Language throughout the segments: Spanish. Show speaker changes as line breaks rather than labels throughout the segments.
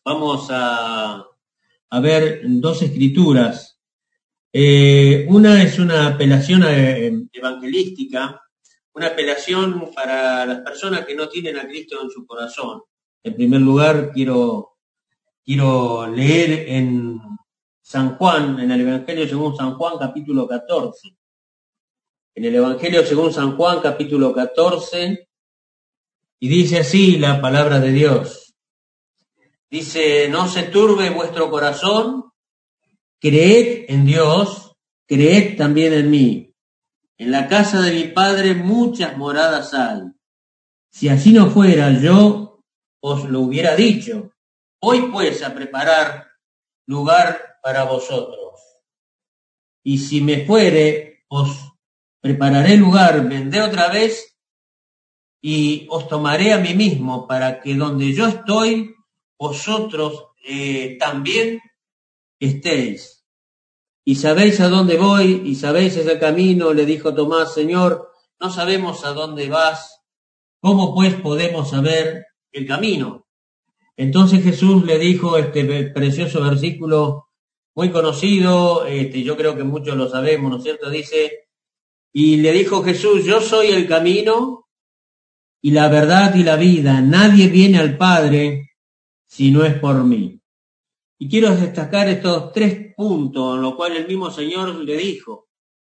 Vamos a ver dos escrituras. Una es una apelación evangelística, una apelación para las personas que no tienen a Cristo en su corazón. En primer lugar, quiero leer en San Juan, en el Evangelio según San Juan, capítulo 14. En el Evangelio según San Juan, capítulo 14, y dice así la palabra de Dios. Dice: no se turbe vuestro corazón, creed en Dios, creed también en mí. En la casa de mi Padre muchas moradas hay. Si así no fuera, yo os lo hubiera dicho. Voy pues a preparar lugar para vosotros. Y si me fuere, os prepararé lugar, vendré otra vez y os tomaré a mí mismo, para que donde yo estoy, vosotros también estéis. Y sabéis a dónde voy, y sabéis ese camino. Le dijo Tomás: Señor, no sabemos a dónde vas, ¿cómo pues podemos saber el camino? Entonces Jesús le dijo este precioso versículo muy conocido, yo creo que muchos lo sabemos, ¿no es cierto? Dice: y le dijo Jesús: yo soy el camino y la verdad y la vida. Nadie viene al Padre si no es por mí. Y quiero destacar estos tres puntos, en los cuales el mismo Señor le dijo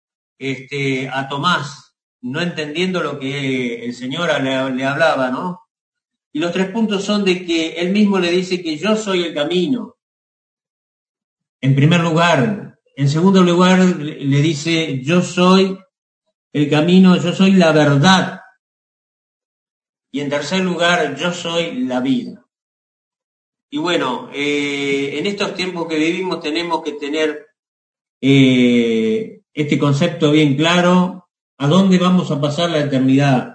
a Tomás, no entendiendo lo que el Señor le hablaba, ¿no? Y los tres puntos son de que él mismo le dice que yo soy el camino, en primer lugar. En segundo lugar, le dice: yo soy el camino, yo soy la verdad. Y en tercer lugar, yo soy la vida. Y bueno, en estos tiempos que vivimos tenemos que tener este concepto bien claro: a dónde vamos a pasar la eternidad.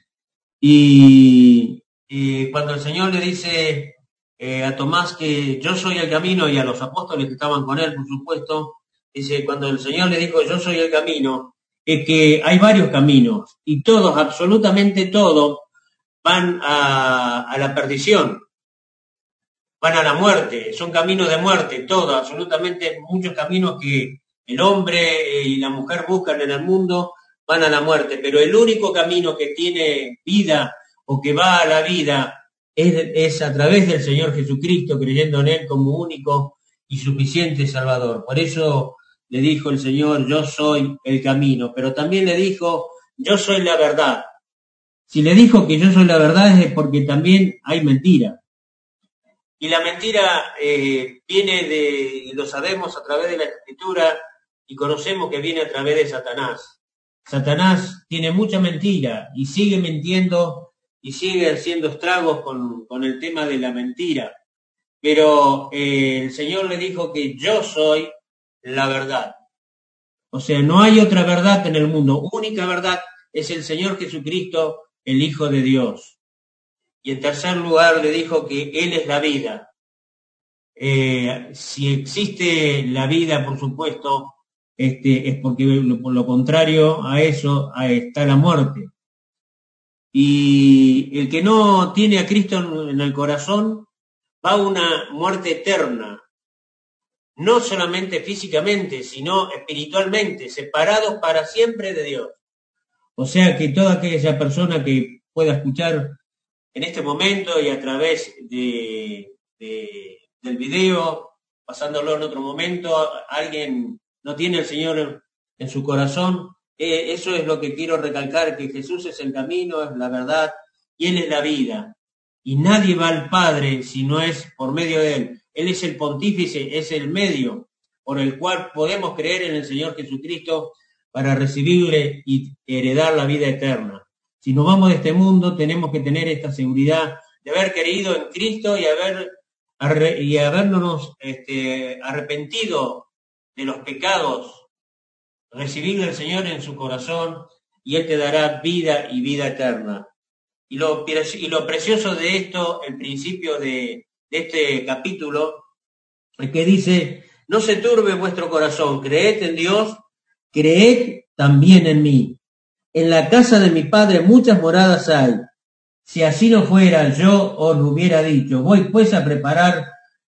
Y cuando el Señor le dice a Tomás que yo soy el camino, y a los apóstoles que estaban con él, por supuesto, dice, cuando el Señor le dijo yo soy el camino, es que hay varios caminos, y todos, absolutamente todos, van a la perdición, van a la muerte, son caminos de muerte, todos, absolutamente muchos caminos que el hombre y la mujer buscan en el mundo van a la muerte, pero el único camino que tiene vida o que va a la vida es a través del Señor Jesucristo, creyendo en Él como único y suficiente Salvador. Por eso le dijo el Señor: yo soy el camino, pero también le dijo: yo soy la verdad. Si le dijo que yo soy la verdad es porque también hay mentira. Y la mentira viene lo sabemos a través de la Escritura, y conocemos que viene a través de Satanás. Satanás tiene mucha mentira y sigue mintiendo y sigue haciendo estragos con el tema de la mentira. Pero el Señor le dijo que yo soy la verdad. O sea, no hay otra verdad en el mundo. Única verdad es el Señor Jesucristo, el Hijo de Dios. Y en tercer lugar le dijo que Él es la vida. Si existe la vida, por supuesto, es porque por lo contrario a eso está la muerte. Y el que no tiene a Cristo en el corazón va a una muerte eterna, no solamente físicamente, sino espiritualmente, separados para siempre de Dios. O sea que toda aquella persona que pueda escuchar en este momento y a través del video, pasándolo en otro momento, alguien no tiene al Señor en su corazón, eso es lo que quiero recalcar, que Jesús es el camino, es la verdad y Él es la vida. Y nadie va al Padre si no es por medio de Él. Él es el pontífice, es el medio por el cual podemos creer en el Señor Jesucristo para recibirle y heredar la vida eterna. Si nos vamos de este mundo, tenemos que tener esta seguridad de haber creído en Cristo y habernos arrepentido de los pecados, recibirle al Señor en su corazón, y Él te dará vida y vida eterna. Y lo precioso de esto, el principio de este capítulo, es que dice: no se turbe vuestro corazón, creed en Dios, creed también en mí. En la casa de mi Padre muchas moradas hay. Si así no fuera, yo os lo hubiera dicho. Voy pues a preparar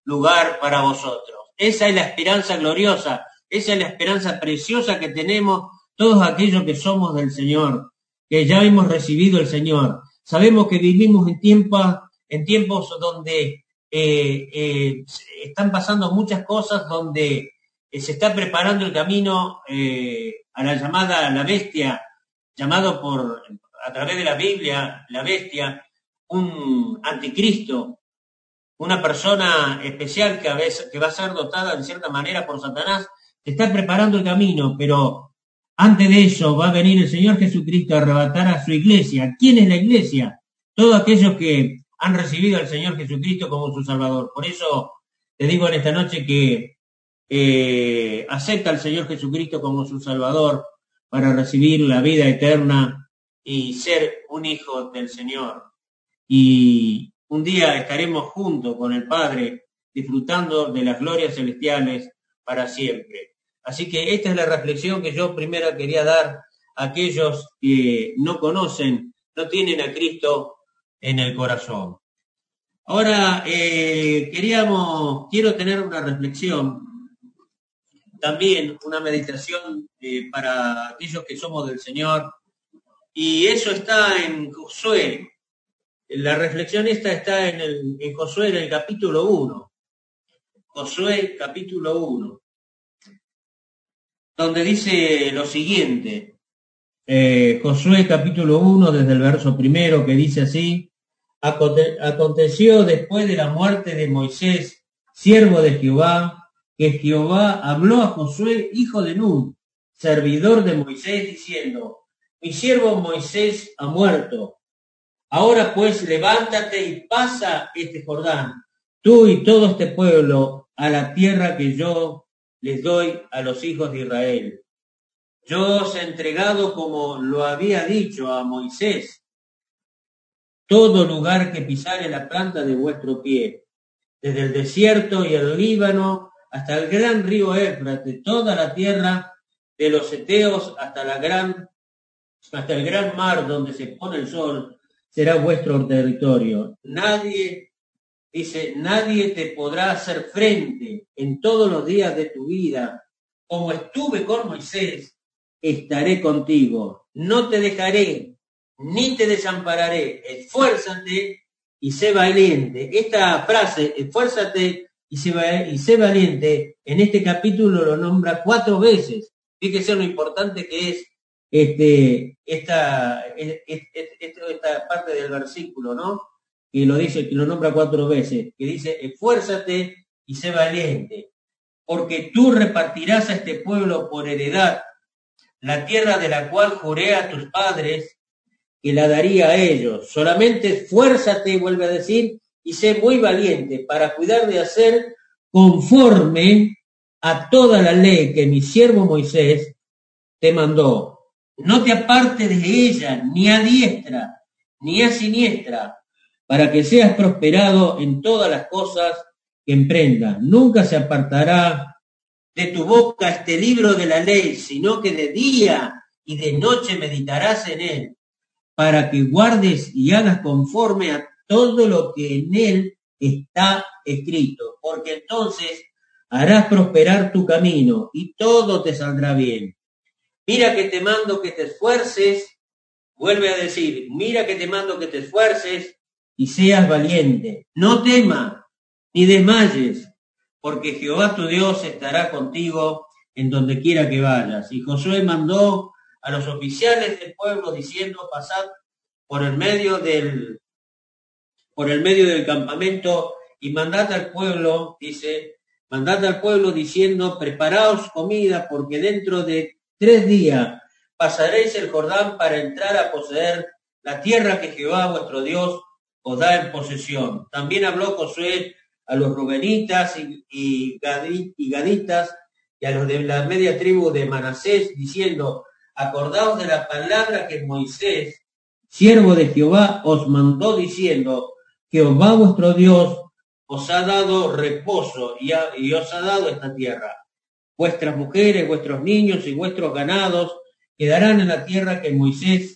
lugar para vosotros. Esa es la esperanza gloriosa, esa es la esperanza preciosa que tenemos todos aquellos que somos del Señor, que ya hemos recibido el Señor. Sabemos que vivimos en tiempos donde están pasando muchas cosas, donde se está preparando el camino a la llamada la bestia, llamado a través de la Biblia, la bestia, un anticristo, una persona especial que va a ser dotada de cierta manera por Satanás. Se está preparando el camino, pero antes de eso va a venir el Señor Jesucristo a arrebatar a su iglesia. ¿Quién es la iglesia? Todos aquellos que han recibido al Señor Jesucristo como su Salvador. Por eso te digo en esta noche que acepta al Señor Jesucristo como su Salvador para recibir la vida eterna y ser un hijo del Señor. Y un día estaremos juntos con el Padre disfrutando de las glorias celestiales para siempre. Así que esta es la reflexión que yo primero quería dar a aquellos que no conocen, no tienen a Cristo en el corazón. Ahora, quiero tener una reflexión, también una meditación para aquellos que somos del Señor, y eso está en Josué. La reflexión esta está en Josué, en el capítulo 1. Josué, capítulo 1. Donde dice lo siguiente, Josué capítulo 1, desde el verso 1, que dice así: aconteció después de la muerte de Moisés, siervo de Jehová, que Jehová habló a Josué, hijo de Nun, servidor de Moisés, diciendo: mi siervo Moisés ha muerto. Ahora pues levántate y pasa este Jordán, tú y todo este pueblo, a la tierra que yo les doy a los hijos de Israel. Yo os he entregado, como lo había dicho a Moisés, todo lugar que pisare la planta de vuestro pie, desde el desierto y el Líbano hasta el gran río Éufrates, toda la tierra de los heteos hasta el gran mar donde se pone el sol, será vuestro territorio. Nadie te podrá hacer frente en todos los días de tu vida. Como estuve con Moisés, estaré contigo. No te dejaré, ni te desampararé. Esfuérzate y sé valiente. Esta frase, esfuérzate y sé valiente, en este capítulo lo nombra 4 veces. Fíjese lo importante que es esta parte del versículo, ¿no? Que lo dice, que lo nombra 4 veces, que dice: esfuérzate y sé valiente, porque tú repartirás a este pueblo por heredad la tierra de la cual juré a tus padres que la daría a ellos. Solamente esfuérzate, vuelve a decir, y sé muy valiente para cuidar de hacer conforme a toda la ley que mi siervo Moisés te mandó. No te apartes de ella, ni a diestra, ni a siniestra, para que seas prosperado en todas las cosas que emprendas. Nunca se apartará de tu boca este libro de la ley, sino que de día y de noche meditarás en él, para que guardes y hagas conforme a todo lo que en él está escrito, porque entonces harás prosperar tu camino y todo te saldrá bien. Mira que te mando que te esfuerces, vuelve a decir, mira que te mando que te esfuerces y seas valiente. No temas ni desmayes, porque Jehová tu Dios estará contigo en donde quiera que vayas. Y Josué mandó a los oficiales del pueblo diciendo: pasad por el medio del campamento y mandad al pueblo diciendo: preparaos comida, porque dentro de 3 días pasaréis el Jordán para entrar a poseer la tierra que Jehová vuestro Dios os da en posesión. También habló Josué a los rubenitas y gaditas y a los de la media tribu de Manasés, diciendo: acordaos de la palabra que Moisés, siervo de Jehová, os mandó, diciendo: Jehová vuestro Dios os ha dado reposo y os ha dado esta tierra. Vuestras mujeres, vuestros niños y vuestros ganados quedarán en la tierra que Moisés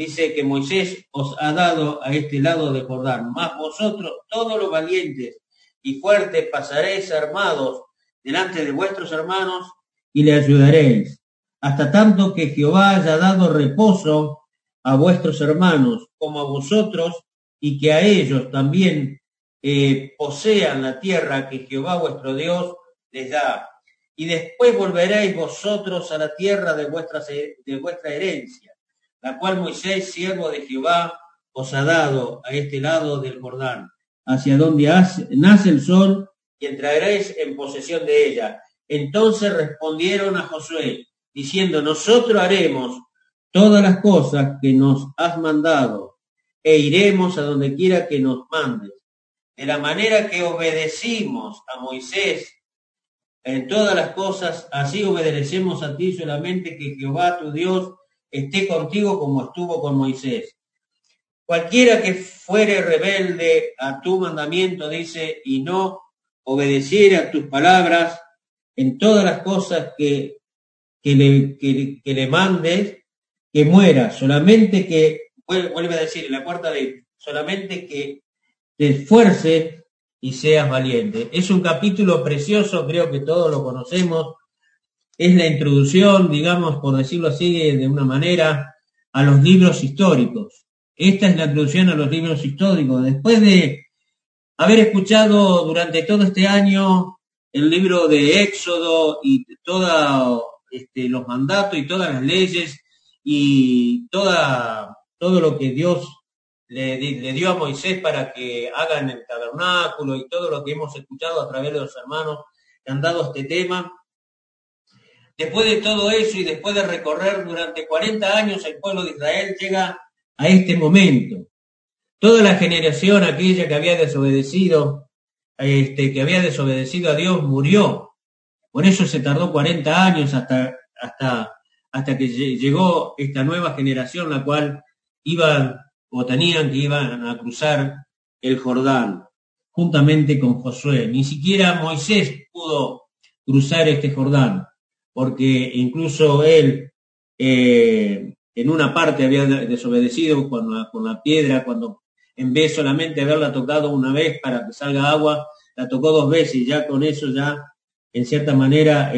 os ha dado a este lado de Jordán. Mas vosotros, todos los valientes y fuerte pasaréis armados delante de vuestros hermanos y le ayudaréis, hasta tanto que Jehová haya dado reposo a vuestros hermanos como a vosotros, y que a ellos también posean la tierra que Jehová vuestro Dios les da. Y después volveréis vosotros a la tierra de vuestra herencia, la cual Moisés, siervo de Jehová, os ha dado a este lado del Jordán, hacia donde nace el sol, y entraréis en posesión de ella. Entonces respondieron a Josué, diciendo: nosotros haremos todas las cosas que nos has mandado, e iremos a donde quiera que nos mandes. De la manera que obedecimos a Moisés en todas las cosas, así obedecemos a ti, solamente que Jehová tu Dios esté contigo como estuvo con Moisés. Cualquiera que fuere rebelde a tu mandamiento, dice, y no obedeciere a tus palabras en todas las cosas que le mandes, que muera, solamente que, vuelve a decir en la cuarta ley, solamente que te esfuerces y seas valiente. Es un capítulo precioso, creo que todos lo conocemos. Es la introducción, digamos, por decirlo así, de una manera, a los libros históricos. Esta es la introducción a los libros históricos. Después de haber escuchado durante todo este año el libro de Éxodo y todos los mandatos y todas las leyes y todo lo que Dios le dio a Moisés para que hagan el tabernáculo y todo lo que hemos escuchado a través de los hermanos que han dado este tema. Después de todo eso y después de recorrer durante 40 años el pueblo de Israel, llega a este momento. Toda la generación aquella que había desobedecido a Dios murió. Por eso se tardó 40 años hasta que llegó esta nueva generación, la cual iban a cruzar el Jordán, juntamente con Josué. Ni siquiera Moisés pudo cruzar este Jordán, porque incluso él en una parte había desobedecido con la piedra, cuando en vez solamente haberla tocado una vez para que salga agua, la tocó 2 veces, y ya con eso ya en cierta manera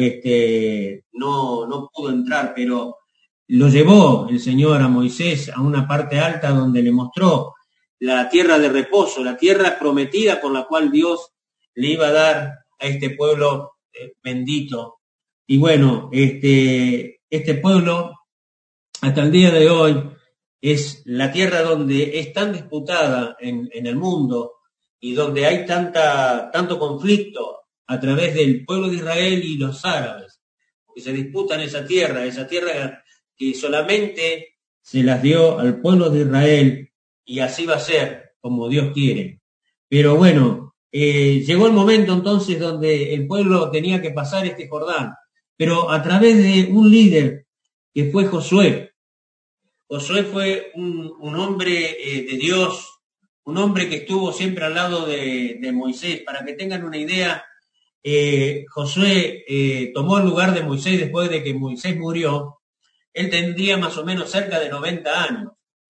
no pudo entrar, pero lo llevó el Señor a Moisés a una parte alta donde le mostró la tierra de reposo, la tierra prometida por la cual Dios le iba a dar a este pueblo bendito. Y bueno, este pueblo hasta el día de hoy es la tierra donde es tan disputada en el mundo y donde hay tanto conflicto a través del pueblo de Israel y los árabes, que se disputan esa tierra que solamente se las dio al pueblo de Israel, y así va a ser como Dios quiere. Pero bueno, llegó el momento entonces donde el pueblo tenía que pasar este Jordán, pero a través de un líder que fue Josué. Josué fue un hombre de Dios, un hombre que estuvo siempre al lado de Moisés. Para que tengan una idea, Josué tomó el lugar de Moisés después de que Moisés murió. Él tendría más o menos cerca de 90 años.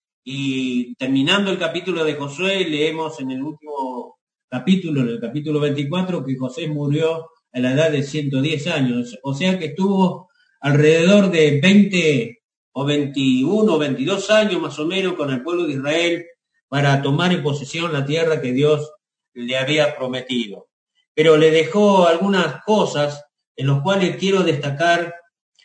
Y terminando el capítulo de Josué, leemos en el último capítulo, en el capítulo 24, que Josué murió a la edad de 110 años. O sea que estuvo alrededor de 20 o 21 o 22 años más o menos con el pueblo de Israel para tomar en posesión la tierra que Dios le había prometido. Pero le dejó algunas cosas en las cuales quiero destacar.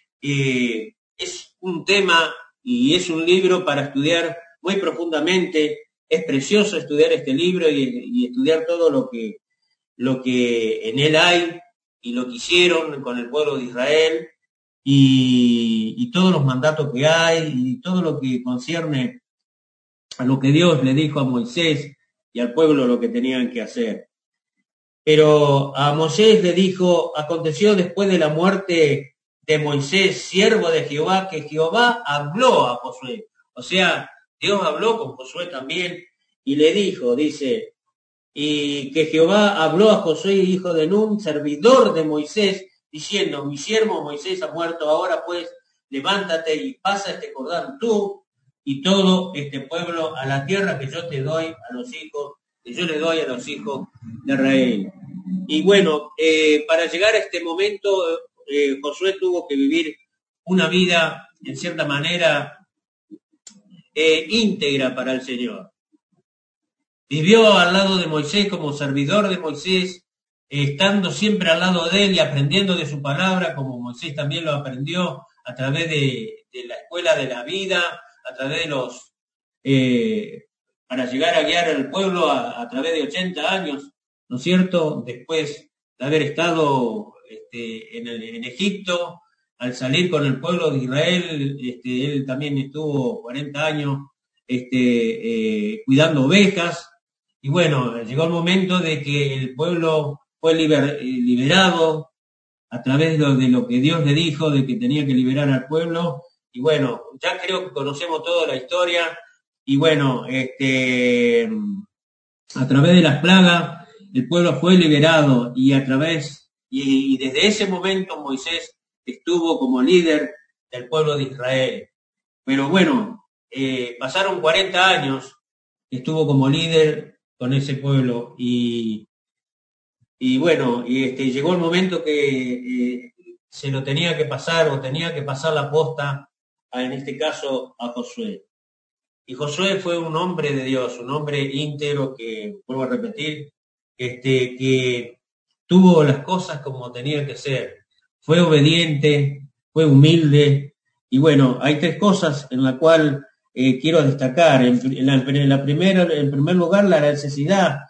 Es un tema y es un libro para estudiar muy profundamente. Es precioso estudiar este libro y estudiar todo lo que en él hay y lo que hicieron con el pueblo de Israel y todos los mandatos que hay y todo lo que concierne a lo que Dios le dijo a Moisés y al pueblo lo que tenían que hacer. Pero a Moisés le dijo: aconteció después de la muerte de Moisés, siervo de Jehová, que Jehová habló a Josué. O sea, Dios habló con Josué también y le dijo, dice, y que Jehová habló a Josué, hijo de Nun, servidor de Moisés, diciendo: mi siervo Moisés ha muerto, ahora pues levántate y pasa este Jordán tú y todo este pueblo a la tierra que yo te doy a los hijos, que yo le doy a los hijos de Israel. Y bueno, para llegar a este momento, Josué tuvo que vivir una vida, en cierta manera, íntegra para el Señor. Vivió al lado de Moisés como servidor de Moisés, estando siempre al lado de él y aprendiendo de su palabra, como Moisés también lo aprendió a través de la escuela de la vida, a través de los, para llegar a guiar al pueblo a través de 80 años, ¿no es cierto? Después de haber estado en Egipto, al salir con el pueblo de Israel, él también estuvo 40 años cuidando ovejas. Y bueno, llegó el momento de que el pueblo fue liberado a través de lo que Dios le dijo, de que tenía que liberar al pueblo. Y bueno, ya creo que conocemos toda la historia. Y bueno, a través de las plagas, el pueblo fue liberado y desde ese momento Moisés estuvo como líder del pueblo de Israel. Pero bueno, pasaron 40 años que estuvo como líder con ese pueblo y bueno, llegó el momento que se lo tenía que pasar o tenía que pasar la posta, en este caso a Josué. Y Josué fue un hombre de Dios, un hombre íntegro que, vuelvo a repetir, que tuvo las cosas como tenía que ser. Fue obediente, fue humilde. Y bueno, hay tres cosas en las cuales quiero destacar. En primer lugar, la necesidad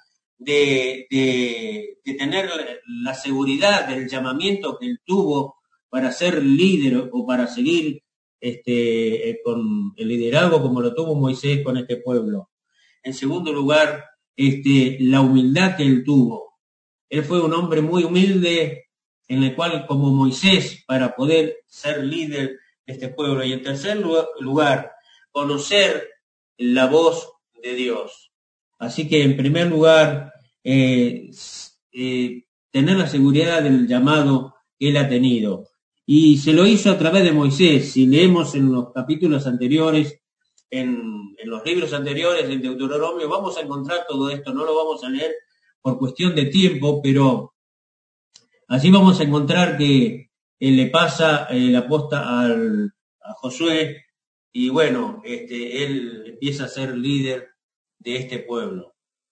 de tener la seguridad del llamamiento que él tuvo para ser líder o para seguir con el liderazgo como lo tuvo Moisés con este pueblo. En segundo lugar, la humildad que él tuvo. Él fue un hombre muy humilde, en el cual, como Moisés, para poder ser líder de este pueblo. Y en tercer lugar, conocer la voz de Dios. Así que, en primer lugar, tener la seguridad del llamado que él ha tenido. Y se lo hizo a través de Moisés. Si leemos en los capítulos anteriores, en los libros anteriores del Deuteronomio, vamos a encontrar todo esto. No lo vamos a leer por cuestión de tiempo, pero allí vamos a encontrar que él le pasa la posta a Josué y bueno, él empieza a ser líder de este pueblo.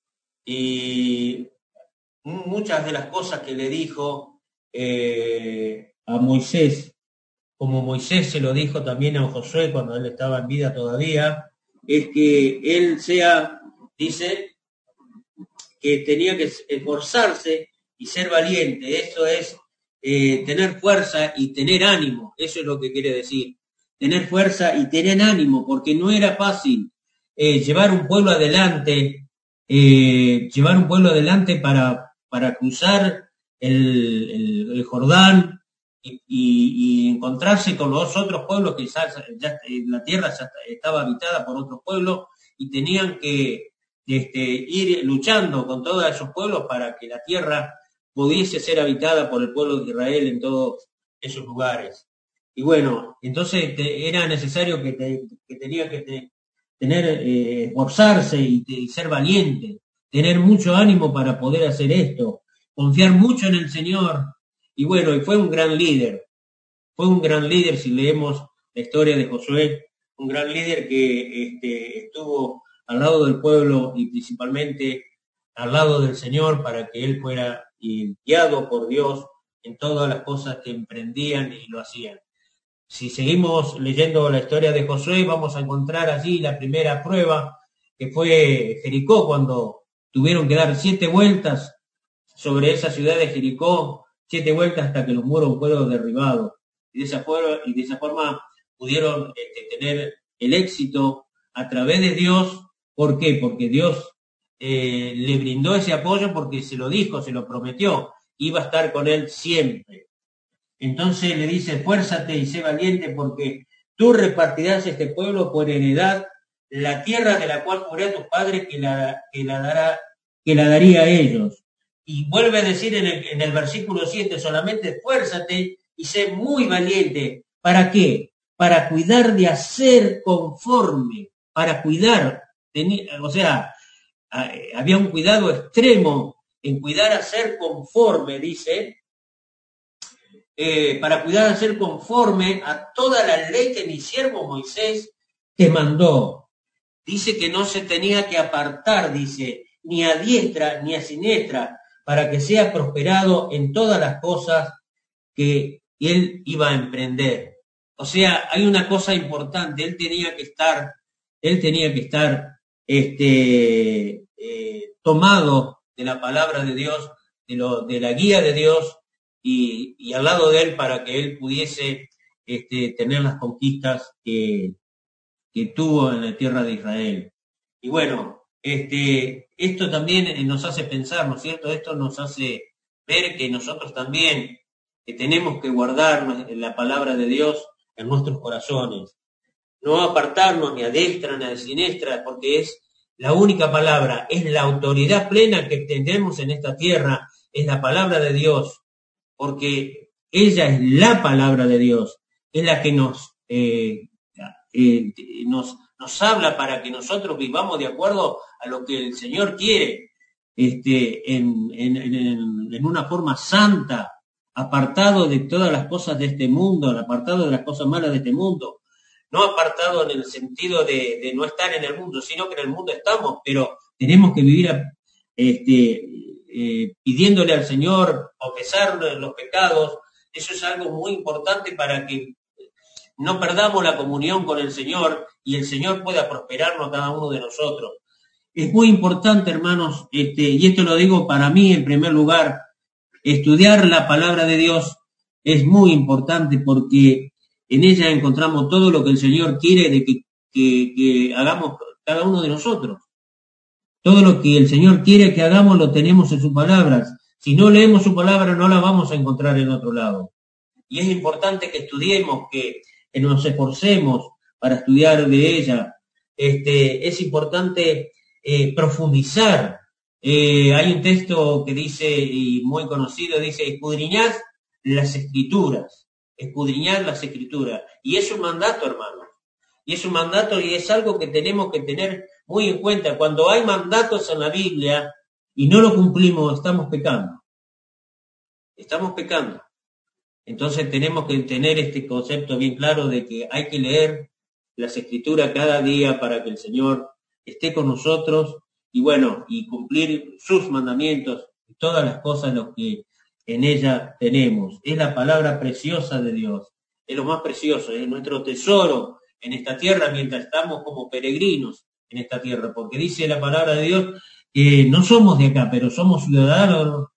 Y muchas de las cosas que le dijo a Moisés, como Moisés se lo dijo también a Josué cuando él estaba en vida todavía, es que él dice que tenía que esforzarse y ser valiente. Eso es tener fuerza y tener ánimo. Eso es lo que quiere decir. Tener fuerza y tener ánimo, porque no era fácil llevar un pueblo adelante, para cruzar el Jordán y encontrarse con los otros pueblos que ya la tierra ya estaba habitada por otros pueblos y tenían que ir luchando con todos esos pueblos para que la tierra pudiese ser habitada por el pueblo de Israel en todos esos lugares. Y bueno, entonces era necesario que tenía que tener, esforzarse y ser valiente, tener mucho ánimo para poder hacer esto, confiar mucho en el Señor. Y bueno, y fue un gran líder si leemos la historia de Josué, un gran líder que estuvo al lado del pueblo y principalmente al lado del Señor para que él fuera guiado por Dios en todas las cosas que emprendían y lo hacían. Si seguimos leyendo la historia de Josué, vamos a encontrar allí la primera prueba, que fue Jericó, cuando tuvieron que dar 7 vueltas sobre esa ciudad de Jericó, 7 vueltas hasta que los muros fueron derribados. Y de esa forma pudieron tener el éxito a través de Dios. ¿Por qué? Porque Dios le brindó ese apoyo, porque se lo dijo, se lo prometió, iba a estar con él siempre. Entonces le dice, esfuérzate y sé valiente, porque tú repartirás este pueblo por heredad, la tierra de la cual juré a tus padres que la daría a ellos. Y vuelve a decir en el versículo 7, solamente esfuérzate y sé muy valiente. ¿Para qué? Para cuidar de hacer conforme, para cuidar. O sea, había un cuidado extremo en cuidar a ser conforme, dice, para cuidar a ser conforme a toda la ley que mi siervo Moisés te mandó. Dice que no se tenía que apartar, dice, ni a diestra ni a siniestra, para que sea prosperado en todas las cosas que él iba a emprender. O sea, hay una cosa importante, él tenía que estar tomado de la palabra de Dios, de la guía de Dios, y al lado de él para que él pudiese tener las conquistas que tuvo en la tierra de Israel. Y bueno, esto también nos hace pensar, ¿no es cierto? Esto nos hace ver que nosotros también tenemos que guardar la palabra de Dios en nuestros corazones. No apartarnos ni a diestra ni a siniestra, porque es la única palabra, es la autoridad plena que tenemos en esta tierra, es la palabra de Dios, porque ella es la palabra de Dios, es la que nos habla para que nosotros vivamos de acuerdo a lo que el Señor quiere, en una forma santa, apartado de todas las cosas de este mundo, apartado de las cosas malas de este mundo, no apartado en el sentido de no estar en el mundo, sino que en el mundo estamos, pero tenemos que vivir pidiéndole al Señor, confesar los pecados. Eso es algo muy importante para que no perdamos la comunión con el Señor y el Señor pueda prosperarnos a cada uno de nosotros. Es muy importante, hermanos, y esto lo digo para mí en primer lugar, estudiar la palabra de Dios es muy importante porque en ella encontramos todo lo que el Señor quiere de que hagamos cada uno de nosotros. Todo lo que el Señor quiere que hagamos lo tenemos en sus palabras. Si no leemos su palabra no la vamos a encontrar en otro lado. Y es importante que estudiemos, que nos esforcemos para estudiar de ella. Es importante profundizar. Hay un texto que dice, y muy conocido, dice, escudriñad las escrituras. Escudriñad las escrituras. Y es un mandato, hermano. Y es un mandato y es algo que tenemos que tener muy en cuenta. Cuando hay mandatos en la Biblia y no lo cumplimos, estamos pecando. Estamos pecando. Entonces tenemos que tener este concepto bien claro de que hay que leer las escrituras cada día para que el Señor esté con nosotros y bueno, y cumplir sus mandamientos y todas las cosas lo que en ella tenemos. Es la palabra preciosa de Dios, es lo más precioso, es nuestro tesoro en esta tierra mientras estamos como peregrinos en esta tierra, porque dice la palabra de Dios que no somos de acá, pero somos ciudadanos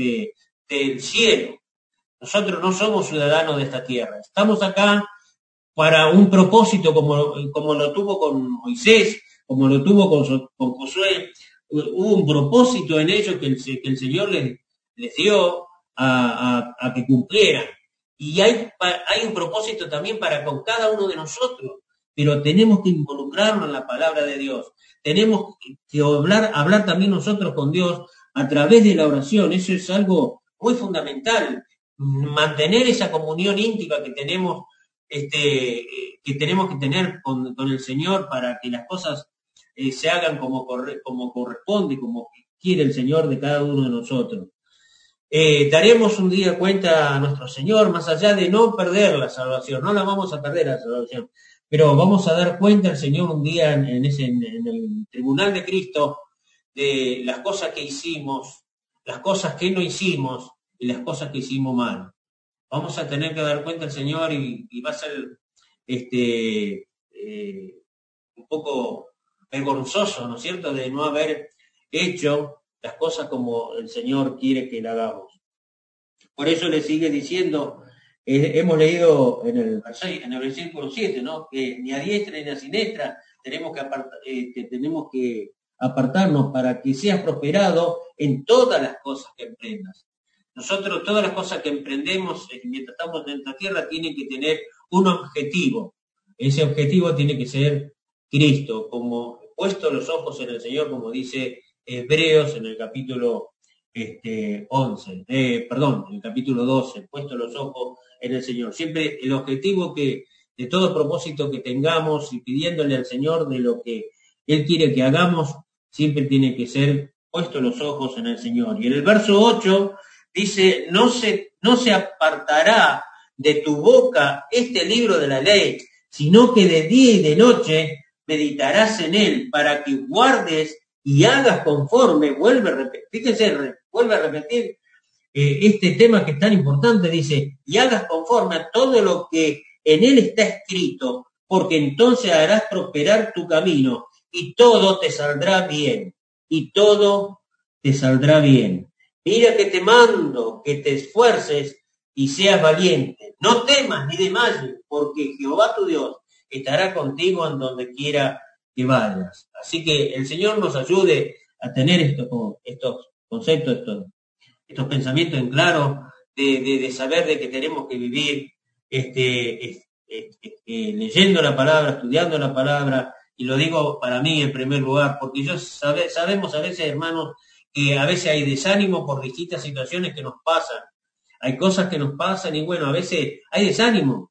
del cielo. Nosotros no somos ciudadanos de esta tierra. Estamos acá para un propósito como lo tuvo con Moisés, como lo tuvo con Josué. Hubo un propósito en ellos que el Señor les dio a que cumplieran. Y hay un propósito también para con cada uno de nosotros. Pero tenemos que involucrarnos en la palabra de Dios. Tenemos que hablar también nosotros con Dios a través de la oración. Eso es algo muy fundamental. Mantener esa comunión íntima que tenemos que tener con el Señor para que las cosas se hagan como corresponde, como quiere el Señor de cada uno de nosotros. Daremos un día cuenta a nuestro Señor, más allá de no perder la salvación, no la vamos a perder la salvación, pero vamos a dar cuenta al Señor un día en el tribunal de Cristo de las cosas que hicimos, las cosas que no hicimos y las cosas que hicimos mal. Vamos a tener que dar cuenta al Señor y va a ser un poco vergonzoso, ¿no es cierto?, de no haber hecho las cosas como el Señor quiere que la hagamos. Por eso le sigue diciendo, hemos leído en el versículo 7, ¿no?, que ni a diestra ni a siniestra tenemos que apartarnos para que seas prosperado en todas las cosas que emprendas. Nosotros, todas las cosas que emprendemos mientras estamos en esta tierra tienen que tener un objetivo. Ese objetivo tiene que ser Cristo, como puesto los ojos en el Señor, como dice Hebreos en el capítulo 11, en el capítulo 12, puesto los ojos en el Señor. Siempre el objetivo de todo propósito que tengamos y pidiéndole al Señor de lo que Él quiere que hagamos, siempre tiene que ser puesto los ojos en el Señor. Y en el verso 8 dice, no se apartará de tu boca este libro de la ley, sino que de día y de noche meditarás en él, para que guardes y hagas conforme, vuelve a repetir, fíjense, vuelve a repetir este tema que es tan importante, dice, y hagas conforme a todo lo que en él está escrito, porque entonces harás prosperar tu camino y todo te saldrá bien, y todo te saldrá bien. Mira que te mando, que te esfuerces y seas valiente. No temas ni desmayes, porque Jehová tu Dios estará contigo en donde quiera que vayas. Así que el Señor nos ayude a tener estos conceptos, estos pensamientos en claro, de saber de que tenemos que vivir leyendo la palabra, estudiando la palabra, y lo digo para mí en primer lugar, porque sabemos a veces, hermanos, que a veces hay desánimo por distintas situaciones que nos pasan. Hay cosas que nos pasan y bueno, a veces hay desánimo.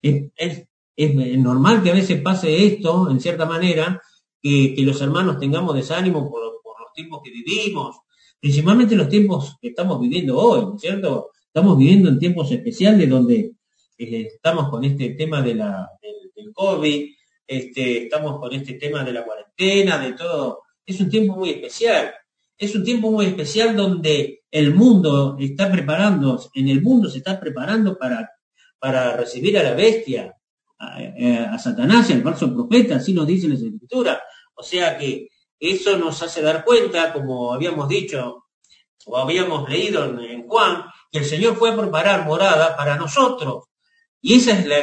Es normal que a veces pase esto, en cierta manera, que los hermanos tengamos desánimo por los tiempos que vivimos, principalmente los tiempos que estamos viviendo hoy, ¿no es cierto? Estamos viviendo en tiempos especiales donde estamos con este tema del COVID, estamos con este tema de la cuarentena, de todo. Es un tiempo muy especial. Es un tiempo muy especial donde el mundo está preparando, en el mundo se está preparando para recibir a la bestia, a Satanás y al falso profeta, así nos dice la Escritura. O sea que eso nos hace dar cuenta, como habíamos dicho o habíamos leído en Juan, que el Señor fue a preparar morada para nosotros. Y esa es la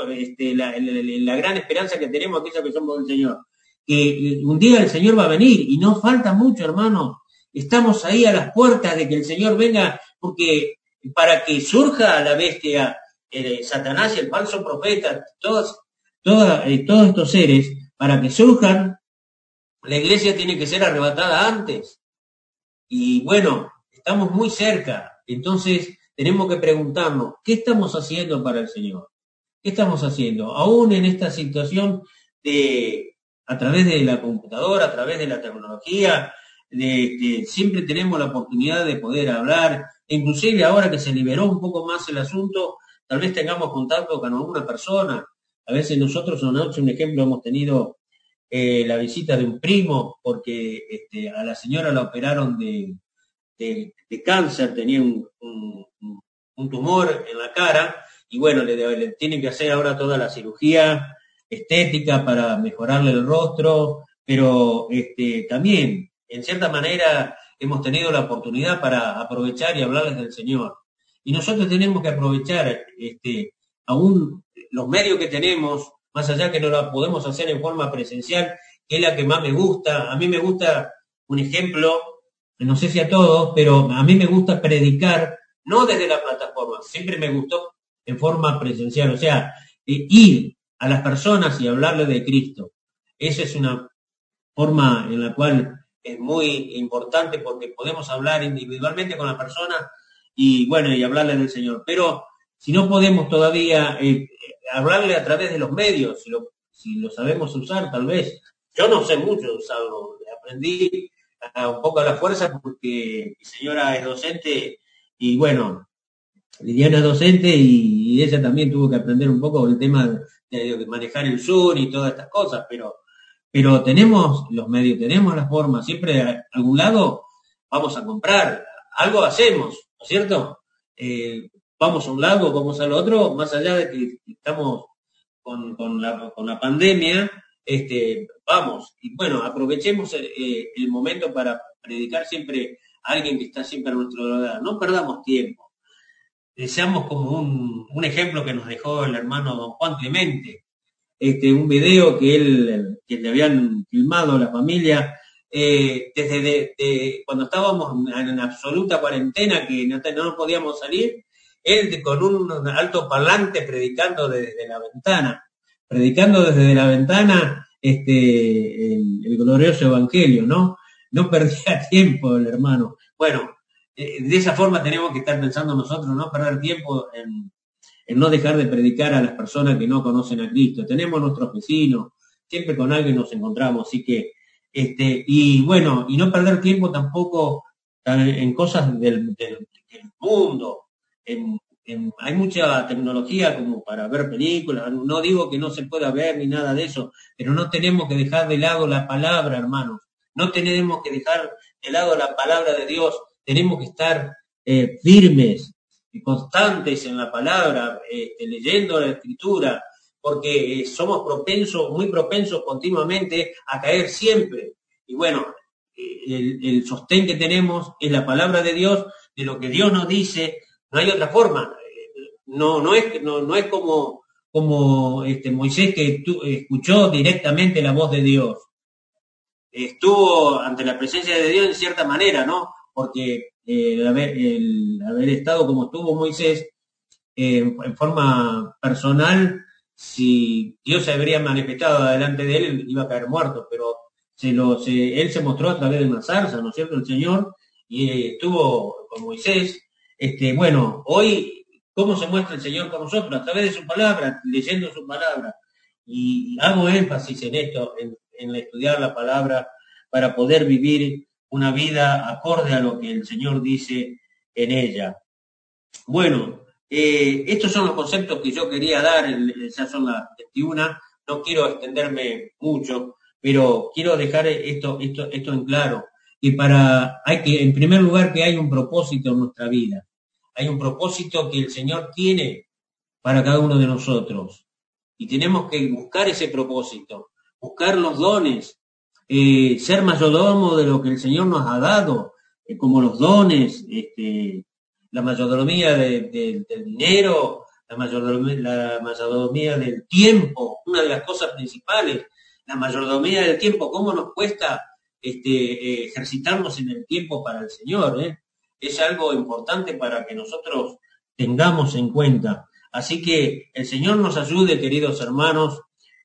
gran esperanza que tenemos aquellos que somos del Señor. Que un día el Señor va a venir y no falta mucho, hermano. Estamos ahí a las puertas de que el Señor venga, porque para que surja la bestia, Satanás y el falso profeta, todos estos seres, para que surjan, la iglesia tiene que ser arrebatada antes. Y bueno, estamos muy cerca. Entonces tenemos que preguntarnos, ¿qué estamos haciendo para el Señor? ¿Qué estamos haciendo? Aún en esta situación a través de la computadora, a través de la tecnología, siempre tenemos la oportunidad de poder hablar, e inclusive ahora que se liberó un poco más el asunto, tal vez tengamos contacto con alguna persona. A veces nosotros, anoche, un ejemplo, hemos tenido la visita de un primo, porque a la señora la operaron de cáncer, tenía un tumor en la cara, y bueno, le tienen que hacer ahora toda la cirugía estética para mejorarle el rostro, pero también, en cierta manera, hemos tenido la oportunidad para aprovechar y hablarles del Señor. Y nosotros tenemos que aprovechar aún los medios que tenemos, más allá que no la podemos hacer en forma presencial, que es la que más me gusta. A mí me gusta, un ejemplo, no sé si a todos, pero a mí me gusta predicar, no desde la plataforma, siempre me gustó en forma presencial, o sea, ir a las personas y hablarles de Cristo. Esa es una forma en la cual es muy importante porque podemos hablar individualmente con la persona y bueno, y hablarle del Señor. Pero si no podemos todavía hablarle a través de los medios, si lo sabemos usar, tal vez. Yo no sé mucho usarlo, aprendí un poco a la fuerza porque mi señora es docente y bueno, Liliana es docente y ella también tuvo que aprender un poco el tema de manejar el Zoom y todas estas cosas, pero tenemos los medios, tenemos la forma, siempre a algún lado vamos a comprar, algo hacemos, ¿no es cierto? Vamos a un lado, vamos al otro, más allá de que estamos con la pandemia, vamos, y bueno, aprovechemos el momento para predicar siempre a alguien que está siempre a nuestro lado, no perdamos tiempo. Seamos como un ejemplo que nos dejó el hermano don Juan Clemente, un video que le habían filmado a la familia, desde cuando estábamos en absoluta cuarentena, que no podíamos salir, él con un alto parlante predicando desde la ventana, el glorioso evangelio, ¿no? No perdía tiempo el hermano. Bueno, de esa forma tenemos que estar pensando nosotros, no perder tiempo en no dejar de predicar a las personas que no conocen a Cristo. Tenemos nuestros vecinos, siempre con alguien nos encontramos, así que Y bueno, y no perder tiempo tampoco en cosas del mundo. Hay mucha tecnología como para ver películas, no digo que no se pueda ver ni nada de eso, pero no tenemos que dejar de lado la palabra, hermanos. No tenemos que dejar de lado la palabra de Dios, tenemos que estar firmes y constantes en la palabra, leyendo la Escritura, porque somos muy propensos continuamente a caer siempre. Y bueno, el sostén que tenemos es la palabra de Dios, de lo que Dios nos dice, no hay otra forma. No es como Moisés que escuchó directamente la voz de Dios. Estuvo ante la presencia de Dios en cierta manera, ¿no? Porque el haber estado como estuvo Moisés en forma personal, si Dios se habría manifestado delante de él, iba a caer muerto, pero él se mostró a través de una zarza, ¿no es cierto? El Señor, y estuvo con Moisés. Bueno, hoy, ¿cómo se muestra el Señor con nosotros? A través de su palabra, leyendo su palabra. Y hago énfasis en esto, en estudiar la palabra, para poder vivir una vida acorde a lo que el Señor dice en ella. Bueno, estos son los conceptos que yo quería dar, ya son las 21, no quiero extenderme mucho, pero quiero dejar esto en claro, que en primer lugar, que hay un propósito en nuestra vida, hay un propósito que el Señor tiene para cada uno de nosotros, y tenemos que buscar ese propósito, buscar los dones, ser mayordomo de lo que el Señor nos ha dado, como los dones, la mayordomía del dinero, la mayordomía del tiempo, una de las cosas principales, la mayordomía del tiempo, cómo nos cuesta ejercitarnos en el tiempo para el Señor, es algo importante para que nosotros tengamos en cuenta. Así que el Señor nos ayude, queridos hermanos,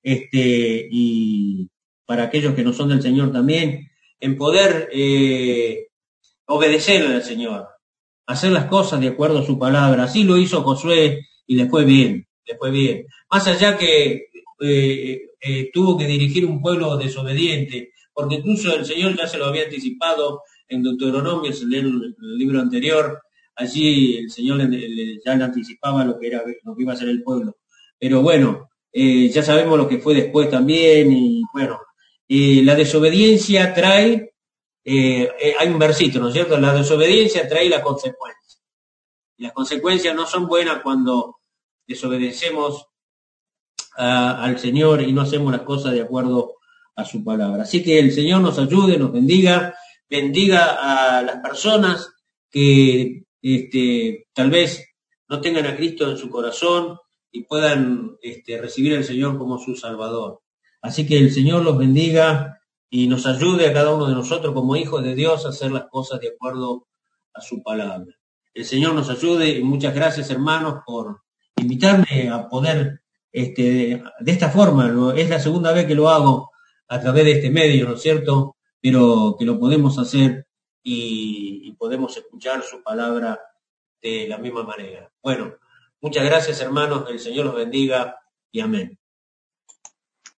y para aquellos que no son del Señor también, en poder obedecerle al Señor, hacer las cosas de acuerdo a su palabra. Así lo hizo Josué y le fue bien, le fue bien. Más allá que tuvo que dirigir un pueblo desobediente, porque incluso el Señor ya se lo había anticipado en Deuteronomio, se lee el libro anterior, allí el Señor ya le anticipaba lo que iba a ser el pueblo. Pero bueno, ya sabemos lo que fue después también, y bueno, la desobediencia trae, hay un versito, ¿no es cierto? La desobediencia trae la consecuencia. Y las consecuencias no son buenas cuando desobedecemos al Señor y no hacemos las cosas de acuerdo a su palabra. Así que el Señor nos ayude, nos bendiga a las personas que tal vez no tengan a Cristo en su corazón y puedan recibir al Señor como su Salvador. Así que el Señor los bendiga y nos ayude a cada uno de nosotros como hijos de Dios a hacer las cosas de acuerdo a su palabra. El Señor nos ayude y muchas gracias, hermanos, por invitarme a poder, de esta forma, es la segunda vez que lo hago a través de este medio, ¿no es cierto? Pero que lo podemos hacer y podemos escuchar su palabra de la misma manera. Bueno, muchas gracias, hermanos, que el Señor los bendiga y amén.